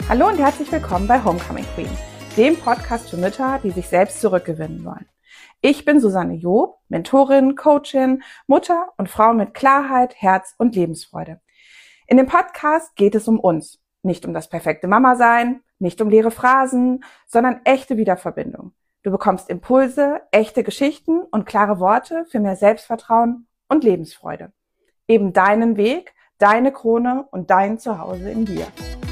Hallo und herzlich willkommen bei Homecoming Queen, dem Podcast für Mütter, die sich selbst zurückgewinnen wollen. Ich bin Susanne Job, Mentorin, Coachin, Mutter und Frau mit Klarheit, Herz und Lebensfreude. In dem Podcast geht es um uns, nicht um das perfekte Mama-Sein, nicht um leere Phrasen, sondern echte Wiederverbindung. Du bekommst Impulse, echte Geschichten und klare Worte für mehr Selbstvertrauen und Lebensfreude. Eben deinen Weg, deine Krone und dein Zuhause in dir.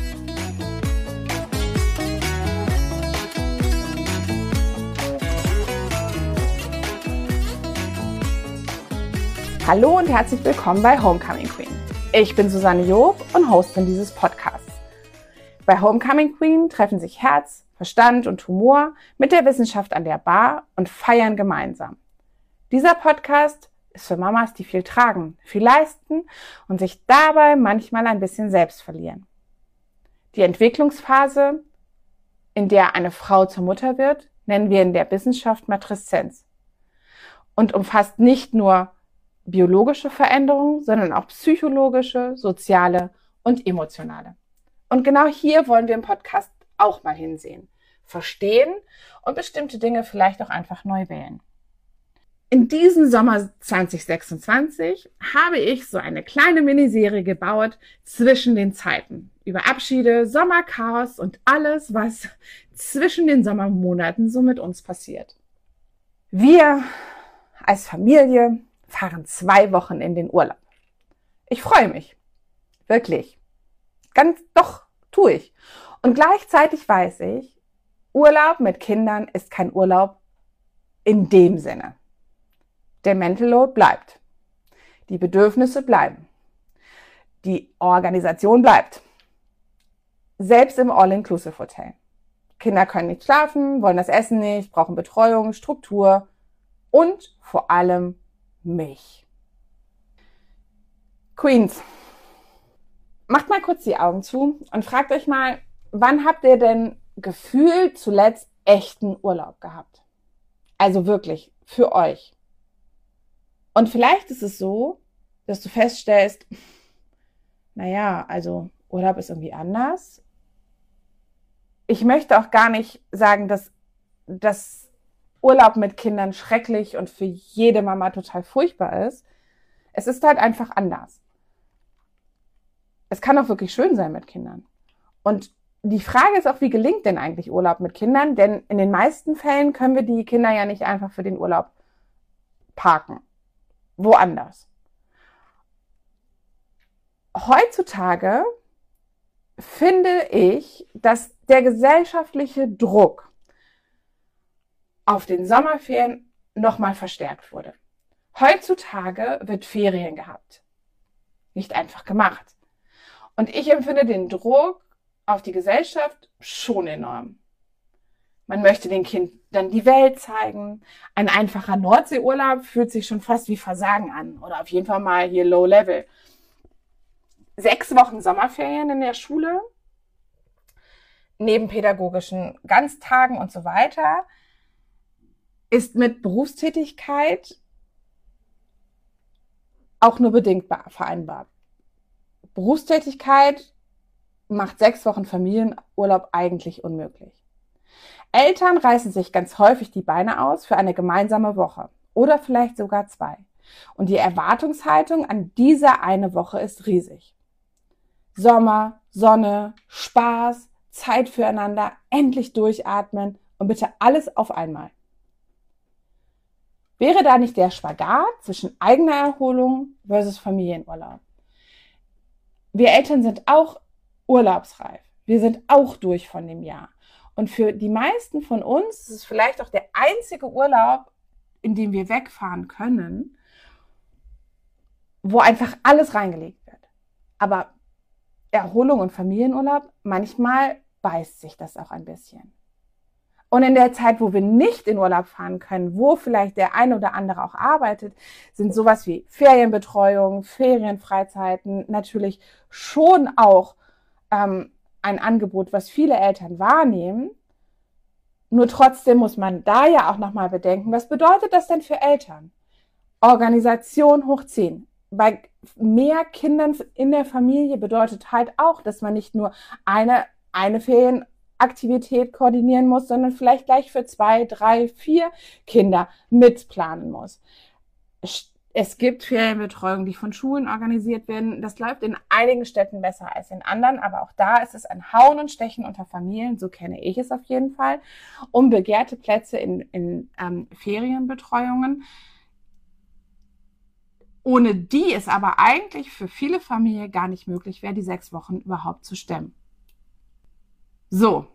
Hallo und herzlich willkommen bei Homecoming Queen. Ich bin Susanne Job und Hostin dieses Podcasts. Bei Homecoming Queen treffen sich Herz, Verstand und Humor mit der Wissenschaft an der Bar und feiern gemeinsam. Dieser Podcast ist für Mamas, die viel tragen, viel leisten und sich dabei manchmal ein bisschen selbst verlieren. Die Entwicklungsphase, in der eine Frau zur Mutter wird, nennen wir in der Wissenschaft Matreszenz und umfasst nicht nur biologische Veränderungen, sondern auch psychologische, soziale und emotionale. Und genau hier wollen wir im Podcast auch mal hinsehen, verstehen und bestimmte Dinge vielleicht auch einfach neu wählen. In diesem Sommer 2026 habe ich so eine kleine Miniserie gebaut zwischen den Zeiten. Über Abschiede, Sommerchaos und alles, was zwischen den Sommermonaten so mit uns passiert. Wir als Familie fahren 2 Wochen in den Urlaub. Ich freue mich. Wirklich. Tue ich. Und gleichzeitig weiß ich, Urlaub mit Kindern ist kein Urlaub in dem Sinne. Der Mental Load bleibt. Die Bedürfnisse bleiben. Die Organisation bleibt. Selbst im All-Inclusive-Hotel. Kinder können nicht schlafen, wollen das Essen nicht, brauchen Betreuung, Struktur und vor allem mich. Queens, macht mal kurz die Augen zu und fragt euch mal, wann habt ihr denn gefühlt zuletzt echten Urlaub gehabt? Also wirklich, für euch. Und vielleicht ist es so, dass du feststellst, also Urlaub ist irgendwie anders. Ich möchte auch gar nicht sagen, dass Urlaub mit Kindern schrecklich und für jede Mama total furchtbar ist. Es ist halt einfach anders. Es kann auch wirklich schön sein mit Kindern. Und die Frage ist auch, wie gelingt denn eigentlich Urlaub mit Kindern? Denn in den meisten Fällen können wir die Kinder ja nicht einfach für den Urlaub parken. Woanders. Heutzutage finde ich, dass der gesellschaftliche Druck auf den Sommerferien nochmal verstärkt wurde. Heutzutage wird Ferien gehabt. Nicht einfach gemacht. Und ich empfinde den Druck auf die Gesellschaft schon enorm. Man möchte den Kindern die Welt zeigen. Ein einfacher Nordseeurlaub fühlt sich schon fast wie Versagen an. Oder auf jeden Fall mal hier Low Level. 6 Wochen Sommerferien in der Schule, neben pädagogischen Ganztagen und so weiter, ist mit Berufstätigkeit auch nur bedingt vereinbar. Berufstätigkeit macht 6 Wochen Familienurlaub eigentlich unmöglich. Eltern reißen sich ganz häufig die Beine aus für eine gemeinsame Woche oder vielleicht sogar 2. Und die Erwartungshaltung an diese eine Woche ist riesig. Sommer, Sonne, Spaß, Zeit füreinander, endlich durchatmen und bitte alles auf einmal. Wäre da nicht der Spagat zwischen eigener Erholung versus Familienurlaub? Wir Eltern sind auch urlaubsreif. Wir sind auch durch von dem Jahr. Und für die meisten von uns ist es vielleicht auch der einzige Urlaub, in dem wir wegfahren können, wo einfach alles reingelegt wird. Aber Erholung und Familienurlaub, manchmal beißt sich das auch ein bisschen. Und in der Zeit, wo wir nicht in Urlaub fahren können, wo vielleicht der eine oder andere auch arbeitet, sind sowas wie Ferienbetreuung, Ferienfreizeiten natürlich schon auch ein Angebot, was viele Eltern wahrnehmen. Nur trotzdem muss man da ja auch nochmal bedenken, was bedeutet das denn für Eltern? Organisation hochziehen. Bei mehr Kindern in der Familie bedeutet halt auch, dass man nicht nur eine eine Ferienaktivität koordinieren muss, sondern vielleicht gleich für 2, 3, 4 Kinder mitplanen muss. Es gibt Ferienbetreuung, die von Schulen organisiert werden. Das läuft in einigen Städten besser als in anderen, aber auch da ist es ein Hauen und Stechen unter Familien, so kenne ich es auf jeden Fall, um begehrte Plätze in Ferienbetreuungen, ohne die es aber eigentlich für viele Familien gar nicht möglich wäre, die 6 Wochen überhaupt zu stemmen. So,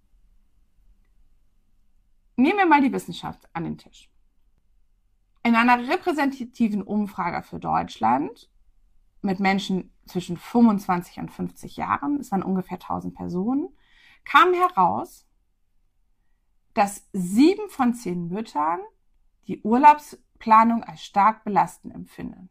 nehmen wir mal die Wissenschaft an den Tisch. In einer repräsentativen Umfrage für Deutschland mit Menschen zwischen 25 und 50 Jahren, es waren ungefähr 1000 Personen, kam heraus, dass 7 von 10 Müttern die Urlaubsplanung als stark belastend empfinden.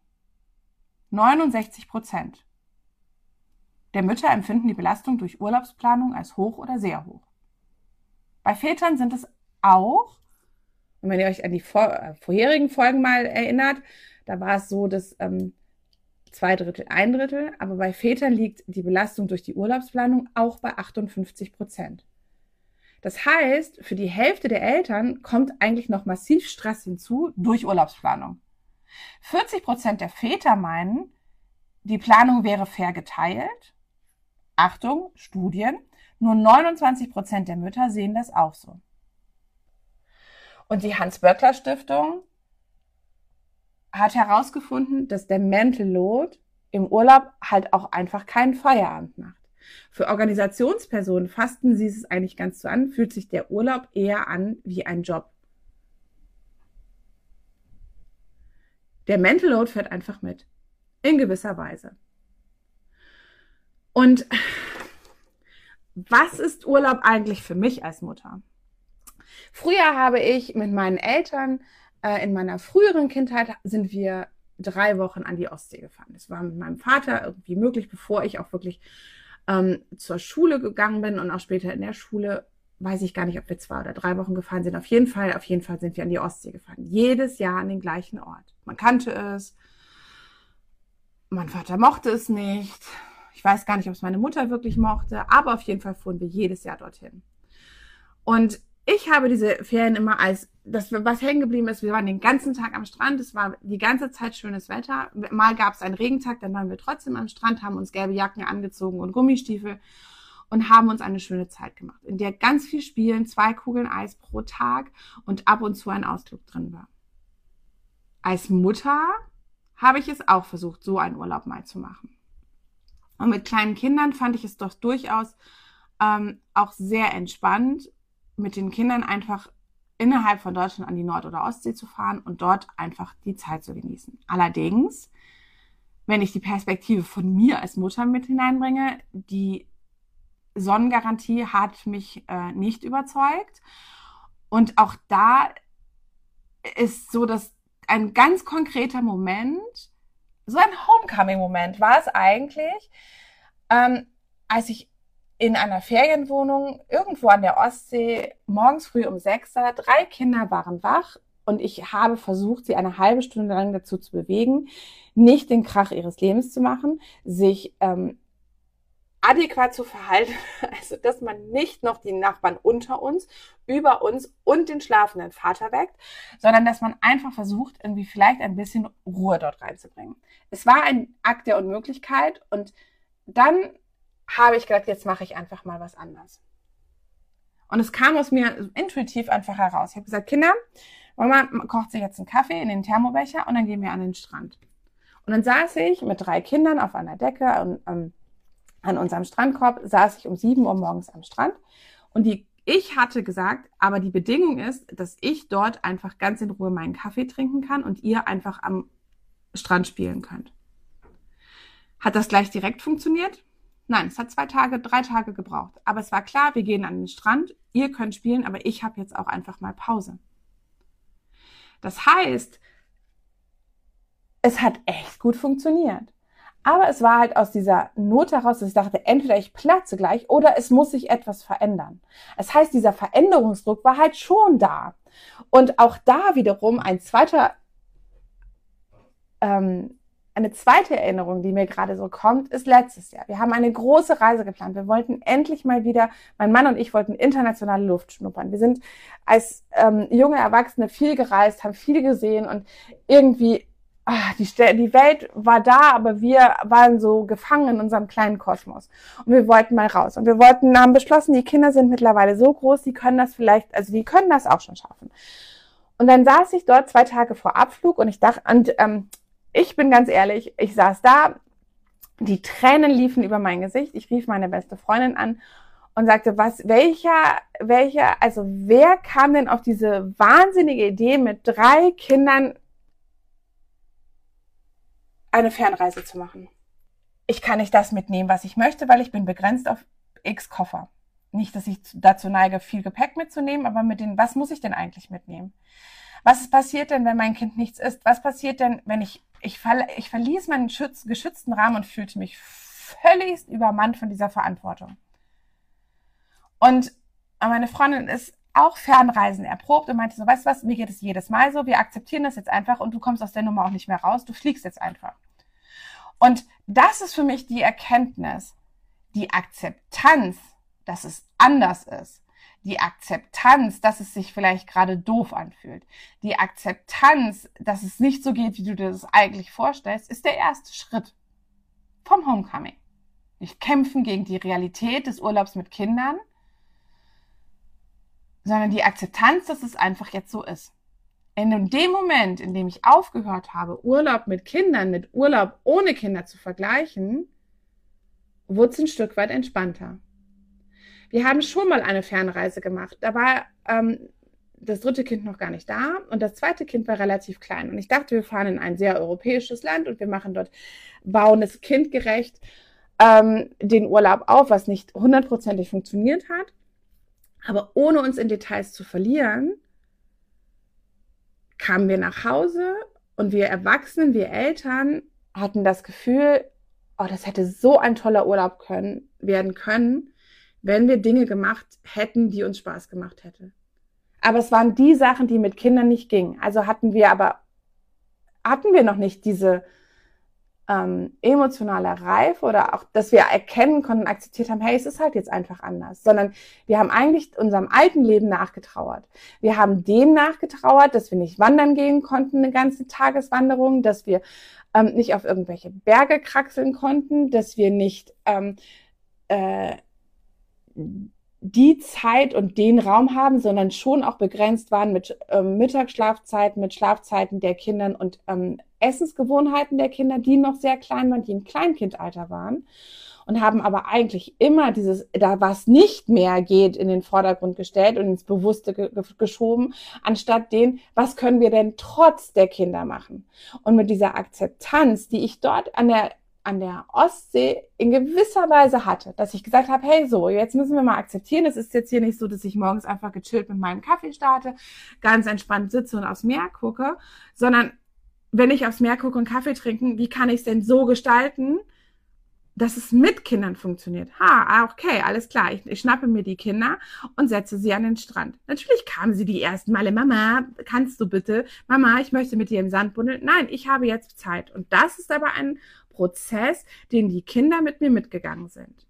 69% der Mütter empfinden die Belastung durch Urlaubsplanung als hoch oder sehr hoch. Bei Vätern sind es auch, und wenn ihr euch an die vorherigen Folgen mal erinnert, da war es so, dass 2 Drittel, 1 Drittel, aber bei Vätern liegt die Belastung durch die Urlaubsplanung auch bei 58%. Das heißt, für die Hälfte der Eltern kommt eigentlich noch massiv Stress hinzu durch Urlaubsplanung. 40% der Väter meinen, die Planung wäre fair geteilt. Achtung, Studien, nur 29% der Mütter sehen das auch so. Und die Hans-Böckler-Stiftung hat herausgefunden, dass der Mental Load im Urlaub halt auch einfach keinen Feierabend macht. Für Organisationspersonen fassten sie es eigentlich ganz so an, fühlt sich der Urlaub eher an wie ein Job. Der Mental Load fährt einfach mit, in gewisser Weise. Und was ist Urlaub eigentlich für mich als Mutter? Früher habe ich mit meinen Eltern, in meiner früheren Kindheit sind wir 3 Wochen an die Ostsee gefahren. Das war mit meinem Vater irgendwie möglich, bevor ich auch wirklich zur Schule gegangen bin und auch später in der Schule, weiß ich gar nicht, ob wir 2 oder 3 Wochen gefahren sind. Auf jeden Fall sind wir an die Ostsee gefahren. Jedes Jahr an den gleichen Ort. Man kannte es. Mein Vater mochte es nicht. Ich weiß gar nicht, ob es meine Mutter wirklich mochte, aber auf jeden Fall fuhren wir jedes Jahr dorthin. Und ich habe diese Ferien immer als, das, was hängen geblieben ist, wir waren den ganzen Tag am Strand, es war die ganze Zeit schönes Wetter. Mal gab es einen Regentag, dann waren wir trotzdem am Strand, haben uns gelbe Jacken angezogen und Gummistiefel und haben uns eine schöne Zeit gemacht, in der ganz viel Spielen, 2 Kugeln Eis pro Tag und ab und zu ein Ausflug drin war. Als Mutter habe ich es auch versucht, so einen Urlaub mal zu machen. Und mit kleinen Kindern fand ich es doch durchaus auch sehr entspannt, mit den Kindern einfach innerhalb von Deutschland an die Nord- oder Ostsee zu fahren und dort einfach die Zeit zu genießen. Allerdings, wenn ich die Perspektive von mir als Mutter mit hineinbringe, die Sonnengarantie hat mich nicht überzeugt. Und auch da ist so, dass ein ganz konkreter Moment, so ein Homecoming-Moment war es eigentlich, als ich in einer Ferienwohnung irgendwo an der Ostsee morgens früh um 6 Uhr, 3 Kinder waren wach und ich habe versucht, sie eine halbe Stunde lang dazu zu bewegen, nicht den Krach ihres Lebens zu machen, sich adäquat zu verhalten, also dass man nicht noch die Nachbarn unter uns, über uns und den schlafenden Vater weckt, sondern dass man einfach versucht, irgendwie vielleicht ein bisschen Ruhe dort reinzubringen. Es war ein Akt der Unmöglichkeit und dann habe ich gedacht, jetzt mache ich einfach mal was anderes. Und es kam aus mir intuitiv einfach heraus. Ich habe gesagt, Kinder, Mama kocht sich jetzt einen Kaffee in den Thermobecher und dann gehen wir an den Strand. Und dann saß ich mit 3 Kindern auf einer Decke und an unserem Strandkorb, saß ich um 7 Uhr morgens am Strand. Und ich hatte gesagt, aber die Bedingung ist, dass ich dort einfach ganz in Ruhe meinen Kaffee trinken kann und ihr einfach am Strand spielen könnt. Hat das gleich direkt funktioniert? Nein, es hat 3 Tage gebraucht. Aber es war klar, wir gehen an den Strand, ihr könnt spielen, aber ich habe jetzt auch einfach mal Pause. Das heißt, es hat echt gut funktioniert. Aber es war halt aus dieser Not heraus, dass ich dachte, entweder ich platze gleich oder es muss sich etwas verändern. Das heißt, dieser Veränderungsdruck war halt schon da. Und auch da wiederum ein zweiter eine zweite Erinnerung, die mir gerade so kommt, ist letztes Jahr. Wir haben eine große Reise geplant. Wir wollten endlich mal wieder, mein Mann und ich wollten internationale Luft schnuppern. Wir sind als junge Erwachsene viel gereist, haben viel gesehen und irgendwie, die Welt war da, aber wir waren so gefangen in unserem kleinen Kosmos. Und wir wollten mal raus. Und wir haben beschlossen, die Kinder sind mittlerweile so groß, die können das auch schon schaffen. Und dann saß ich dort 2 Tage vor Abflug und ich dachte, ich bin ganz ehrlich, ich saß da, die Tränen liefen über mein Gesicht. Ich rief meine beste Freundin an und sagte, wer kam denn auf diese wahnsinnige Idee, mit 3 Kindern eine Fernreise zu machen? Ich kann nicht das mitnehmen, was ich möchte, weil ich bin begrenzt auf X Koffer. Nicht, dass ich dazu neige, viel Gepäck mitzunehmen, aber was muss ich denn eigentlich mitnehmen? Was passiert denn, wenn mein Kind nichts isst? Was passiert denn, wenn ich verließ meinen geschützten Rahmen und fühlte mich völlig übermannt von dieser Verantwortung. Und meine Freundin ist auch Fernreisen erprobt und meinte so, weißt du was, mir geht es jedes Mal so, wir akzeptieren das jetzt einfach und du kommst aus der Nummer auch nicht mehr raus, du fliegst jetzt einfach. Und das ist für mich die Erkenntnis, die Akzeptanz, dass es anders ist. Die Akzeptanz, dass es sich vielleicht gerade doof anfühlt. Die Akzeptanz, dass es nicht so geht, wie du dir das eigentlich vorstellst, ist der erste Schritt vom Homecoming. Nicht kämpfen gegen die Realität des Urlaubs mit Kindern, sondern die Akzeptanz, dass es einfach jetzt so ist. In dem Moment, in dem ich aufgehört habe, Urlaub mit Kindern mit Urlaub ohne Kinder zu vergleichen, wurde es ein Stück weit entspannter. Wir haben schon mal eine Fernreise gemacht. Da war das 3. Kind noch gar nicht da und das 2. Kind war relativ klein. Und ich dachte, wir fahren in ein sehr europäisches Land und wir bauen es kindgerecht den Urlaub auf, was nicht 100%ig funktioniert hat. Aber ohne uns in Details zu verlieren, kamen wir nach Hause und wir Erwachsenen, wir Eltern hatten das Gefühl, das hätte so ein toller Urlaub werden können, wenn wir Dinge gemacht hätten, die uns Spaß gemacht hätte. Aber es waren die Sachen, die mit Kindern nicht gingen. Also hatten wir noch nicht diese emotionale Reife oder auch, dass wir erkennen konnten, akzeptiert haben, hey, es ist halt jetzt einfach anders, sondern wir haben eigentlich unserem alten Leben nachgetrauert. Wir haben dem nachgetrauert, dass wir nicht wandern gehen konnten, eine ganze Tageswanderung, dass wir nicht auf irgendwelche Berge kraxeln konnten, dass wir nicht die Zeit und den Raum haben, sondern schon auch begrenzt waren mit Mittagsschlafzeiten, mit Schlafzeiten der Kindern und Essensgewohnheiten der Kinder, die noch sehr klein waren, die im Kleinkindalter waren und haben aber eigentlich immer was nicht mehr geht, in den Vordergrund gestellt und ins Bewusste geschoben, anstatt was können wir denn trotz der Kinder machen? Und mit dieser Akzeptanz, die ich dort an der Ostsee in gewisser Weise hatte, dass ich gesagt habe, hey, so, jetzt müssen wir mal akzeptieren, es ist jetzt hier nicht so, dass ich morgens einfach gechillt mit meinem Kaffee starte, ganz entspannt sitze und aufs Meer gucke, sondern wenn ich aufs Meer gucke und Kaffee trinken, wie kann ich es denn so gestalten, dass es mit Kindern funktioniert? Okay, alles klar, ich schnappe mir die Kinder und setze sie an den Strand. Natürlich kamen sie die ersten Male, Mama, kannst du bitte? Mama, ich möchte mit dir im Sand buddeln. Nein, ich habe jetzt Zeit. Und das ist aber ein Prozess, den die Kinder mit mir mitgegangen sind.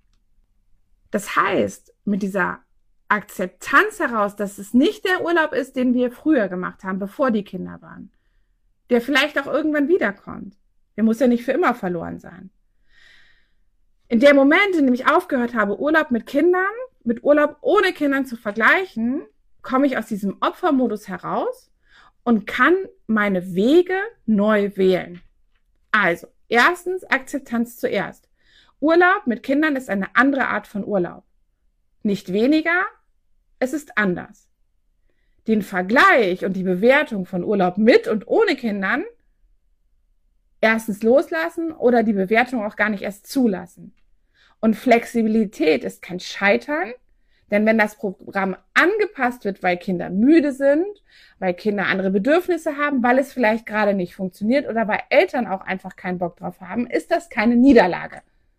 Das heißt, mit dieser Akzeptanz heraus, dass es nicht der Urlaub ist, den wir früher gemacht haben, bevor die Kinder waren, der vielleicht auch irgendwann wiederkommt. Der muss ja nicht für immer verloren sein. In dem Moment, in dem ich aufgehört habe, Urlaub mit Kindern, mit Urlaub ohne Kindern zu vergleichen, komme ich aus diesem Opfermodus heraus und kann meine Wege neu wählen. Also, erstens, Akzeptanz zuerst. Urlaub mit Kindern ist eine andere Art von Urlaub. Nicht weniger, es ist anders. Den Vergleich und die Bewertung von Urlaub mit und ohne Kindern erstens loslassen oder die Bewertung auch gar nicht erst zulassen. Und Flexibilität ist kein Scheitern, denn wenn das Programm angepasst wird, weil Kinder müde sind, weil Kinder andere Bedürfnisse haben, weil es vielleicht gerade nicht funktioniert oder weil Eltern auch einfach keinen Bock drauf haben, ist das keine Niederlage.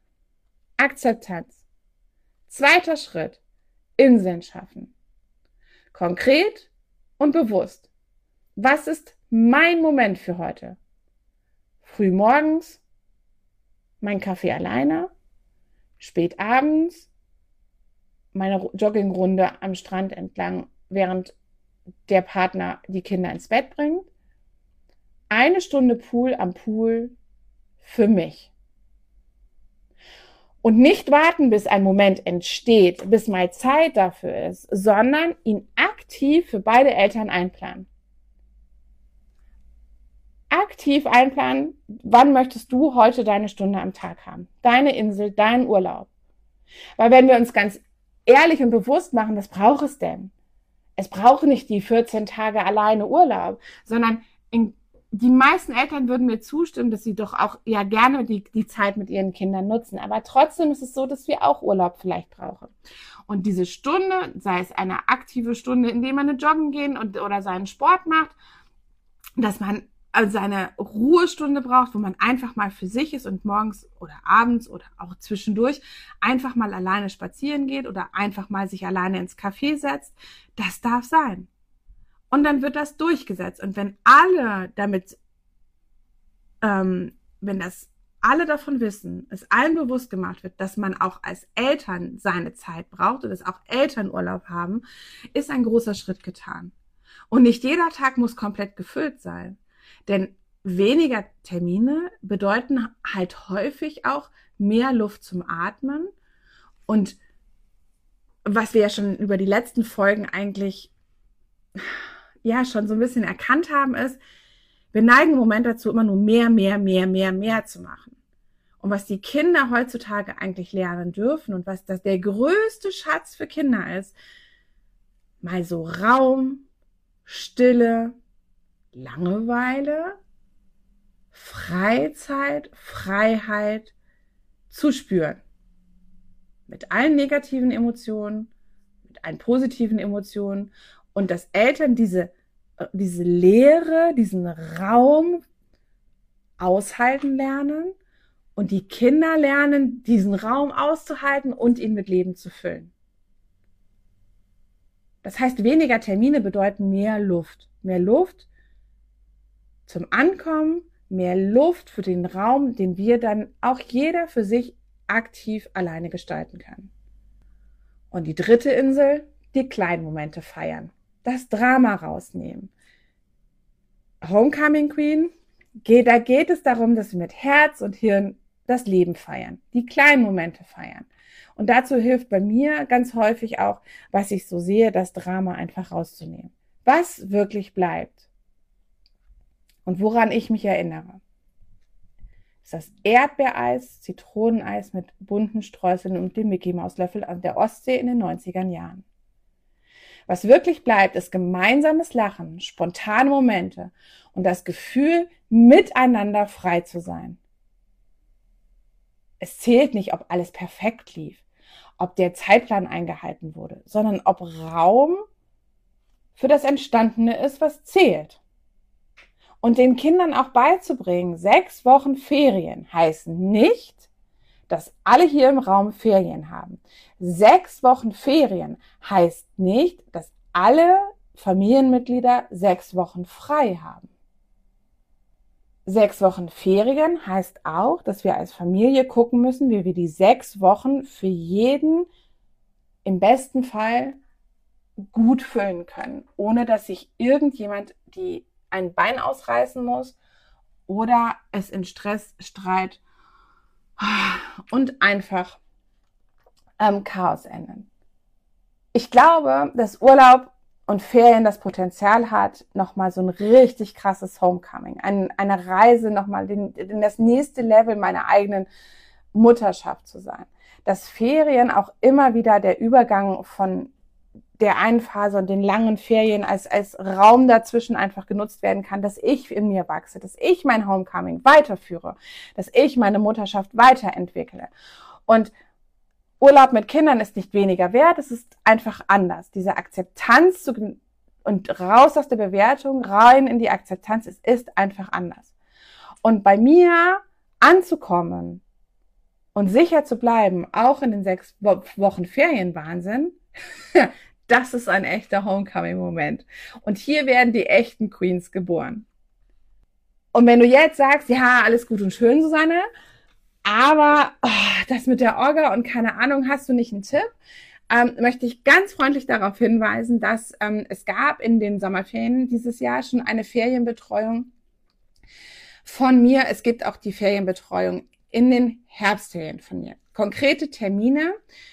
Akzeptanz. 2. Schritt. Inseln schaffen. Konkret und bewusst. Was ist mein Moment für heute? Früh morgens mein Kaffee alleine, spät abends meine Joggingrunde am Strand entlang, während der Partner die Kinder ins Bett bringt. 1 Stunde Pool am Pool für mich. Und nicht warten, bis ein Moment entsteht, bis mal Zeit dafür ist, sondern ihn aktiv für beide Eltern einplanen. Aktiv einplanen, wann möchtest du heute deine Stunde am Tag haben? Deine Insel, deinen Urlaub. Weil wenn wir uns ganz ehrlich und bewusst machen, was braucht es denn? Es braucht nicht die 14 Tage alleine Urlaub, sondern die meisten Eltern würden mir zustimmen, dass sie doch auch ja gerne die Zeit mit ihren Kindern nutzen. Aber trotzdem ist es so, dass wir auch Urlaub vielleicht brauchen. Und diese Stunde, sei es eine aktive Stunde, in der man eine Joggen gehen oder seinen Sport macht, dass man seine Ruhestunde braucht, wo man einfach mal für sich ist und morgens oder abends oder auch zwischendurch einfach mal alleine spazieren geht oder einfach mal sich alleine ins Café setzt, das darf sein. Und dann wird das durchgesetzt. Und wenn alle alle davon wissen, es allen bewusst gemacht wird, dass man auch als Eltern seine Zeit braucht und dass auch Eltern Urlaub haben, ist ein großer Schritt getan. Und nicht jeder Tag muss komplett gefüllt sein. Denn weniger Termine bedeuten halt häufig auch mehr Luft zum Atmen. Und was wir ja schon über die letzten Folgen eigentlich ja schon so ein bisschen erkannt haben, ist, wir neigen im Moment dazu, immer nur mehr zu machen. Und was die Kinder heutzutage eigentlich lernen dürfen und was das der größte Schatz für Kinder ist, mal so Raum, Stille, Langeweile, Freizeit, Freiheit zu spüren. Mit allen negativen Emotionen, mit allen positiven Emotionen und dass Eltern diese Leere, diesen Raum aushalten lernen und die Kinder lernen, diesen Raum auszuhalten und ihn mit Leben zu füllen. Das heißt, weniger Termine bedeuten mehr Luft. Mehr Luft zum Ankommen, mehr Luft für den Raum, den wir dann auch jeder für sich aktiv alleine gestalten kann. Und die dritte Insel, die kleinen Momente feiern, das Drama rausnehmen. Homecoming Queen, da geht es darum, dass wir mit Herz und Hirn das Leben feiern, die kleinen Momente feiern. Und dazu hilft bei mir ganz häufig auch, was ich so sehe, das Drama einfach rauszunehmen. Was wirklich bleibt. Und woran ich mich erinnere, ist das Erdbeereis, Zitroneneis mit bunten Streuseln und dem Mickey-Maus-Löffel an der Ostsee in den 90er Jahren. Was wirklich bleibt, ist gemeinsames Lachen, spontane Momente und das Gefühl, miteinander frei zu sein. Es zählt nicht, ob alles perfekt lief, ob der Zeitplan eingehalten wurde, sondern ob Raum für das Entstandene ist, was zählt. Und den Kindern auch beizubringen, 6 Wochen Ferien heißen nicht, dass alle hier im Raum Ferien haben. 6 Wochen Ferien heißt nicht, dass alle Familienmitglieder 6 Wochen frei haben. 6 Wochen Ferien heißt auch, dass wir als Familie gucken müssen, wie wir die 6 Wochen für jeden im besten Fall gut füllen können, ohne dass sich irgendjemand ein Bein ausreißen muss oder es in Stress, Streit und einfach Chaos enden. Ich glaube, dass Urlaub und Ferien das Potenzial hat, nochmal so ein richtig krasses Homecoming, eine Reise nochmal in das nächste Level meiner eigenen Mutterschaft zu sein. Dass Ferien auch immer wieder der Übergang von der einen Phase und den langen Ferien als Raum dazwischen einfach genutzt werden kann, dass ich in mir wachse, dass ich mein Homecoming weiterführe, dass ich meine Mutterschaft weiterentwickle. Und Urlaub mit Kindern ist nicht weniger wert, es ist einfach anders. Diese Akzeptanz und raus aus der Bewertung, rein in die Akzeptanz, es ist einfach anders. Und bei mir anzukommen und sicher zu bleiben, auch in den 6 Wochen Ferienwahnsinn, das ist ein echter Homecoming-Moment. Und hier werden die echten Queens geboren. Und wenn du jetzt sagst, ja, alles gut und schön, Susanne, aber das mit der Orga und keine Ahnung, hast du nicht einen Tipp? Möchte ich ganz freundlich darauf hinweisen, dass es gab in den Sommerferien dieses Jahr schon eine Ferienbetreuung von mir. Es gibt auch die Ferienbetreuung in den Herbstferien von mir. Konkrete Termine,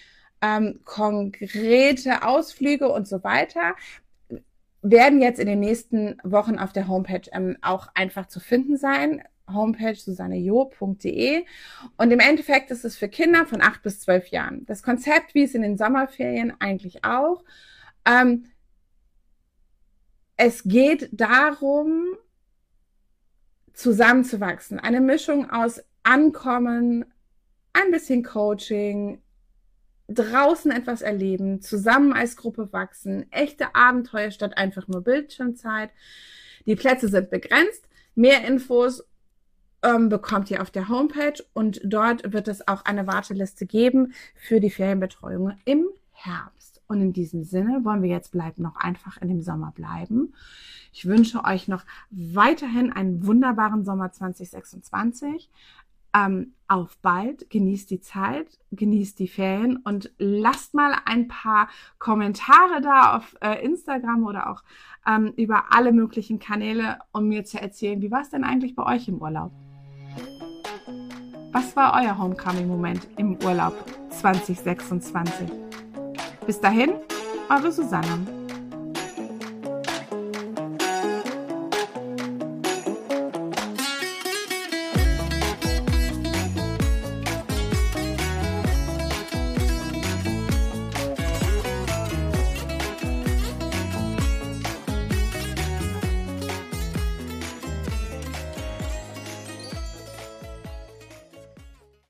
konkrete Ausflüge und so weiter werden jetzt in den nächsten Wochen auf der Homepage auch einfach zu finden sein. Homepage susannejob.de. Und im Endeffekt ist es für Kinder von 8 bis 12 Jahren. Das Konzept, wie es in den Sommerferien eigentlich auch. Es geht darum, zusammenzuwachsen. Eine Mischung aus Ankommen, ein bisschen Coaching, draußen etwas erleben, zusammen als Gruppe wachsen, echte Abenteuer statt einfach nur Bildschirmzeit. Die Plätze sind begrenzt. Mehr Infos bekommt ihr auf der Homepage und dort wird es auch eine Warteliste geben für die Ferienbetreuung im Herbst. Und in diesem Sinne wollen wir jetzt noch einfach in dem Sommer bleiben. Ich wünsche euch noch weiterhin einen wunderbaren Sommer 2026. Auf bald, genießt die Zeit, genießt die Ferien und lasst mal ein paar Kommentare da auf Instagram oder auch über alle möglichen Kanäle, um mir zu erzählen, wie war es denn eigentlich bei euch im Urlaub? Was war euer Homecoming-Moment im Urlaub 2026? Bis dahin, eure Susanne.